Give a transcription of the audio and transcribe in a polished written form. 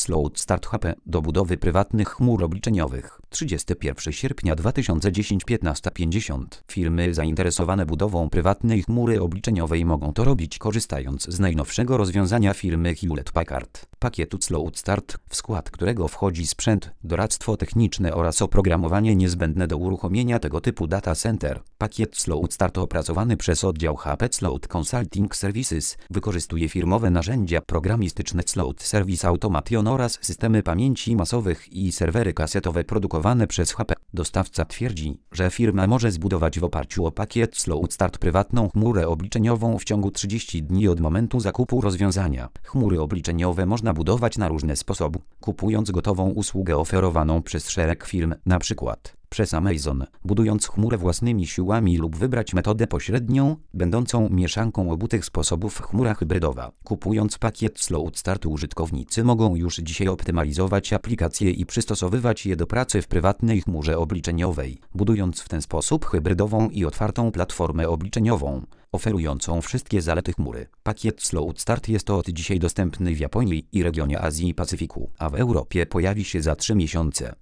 Slow Start HP do budowy prywatnych chmur obliczeniowych. 31 sierpnia 2010 15:50. Firmy zainteresowane budową prywatnej chmury obliczeniowej mogą to robić korzystając z najnowszego rozwiązania firmy Hewlett Packard. Pakietu Slow Start, w skład którego wchodzi sprzęt, doradztwo techniczne oraz oprogramowanie niezbędne do uruchomienia tego typu data center. Pakiet Slow Start opracowany przez oddział HP Slow Consulting Services wykorzystuje firmowe narzędzia programistyczne Slow Service Automation oraz systemy pamięci masowych i serwery kasetowe produkowane przez HP. Dostawca twierdzi, że firma może zbudować w oparciu o pakiet Slow Start prywatną chmurę obliczeniową w ciągu 30 dni od momentu zakupu rozwiązania. Chmury obliczeniowe można budować na różne sposoby, kupując gotową usługę oferowaną przez szereg firm, np. przez Amazon, budując chmurę własnymi siłami lub wybrać metodę pośrednią, będącą mieszanką obu tych sposobów. Chmura hybrydowa. Kupując pakiet Slow Start, użytkownicy mogą już dzisiaj optymalizować aplikacje i przystosowywać je do pracy w prywatnej chmurze obliczeniowej, budując w ten sposób hybrydową i otwartą platformę obliczeniową, oferującą wszystkie zalety chmury. Pakiet Slow Start jest od dzisiaj dostępny w Japonii i regionie Azji i Pacyfiku, a w Europie pojawi się za 3 miesiące.